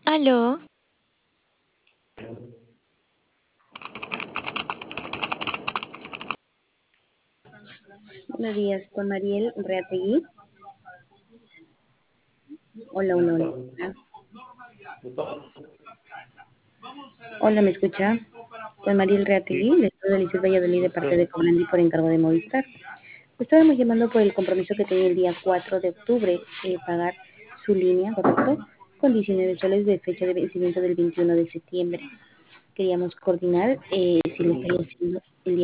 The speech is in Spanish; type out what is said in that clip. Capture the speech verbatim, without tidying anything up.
Aló, Buenos días, con Mariel Reategui. Hola, hola, hola. Hola, ¿me escucha? Con Mariel Reategui, le estoy de Liceo Valladolid de parte de Cobrandi por encargo de Movistar. Estábamos llamando por el compromiso que tenía el día cuatro de octubre de pagar su línea, ¿correcto? Con diecinueve soles de fecha de vencimiento del veintiuno de septiembre. Queríamos coordinar eh, si lo estaría haciendo el día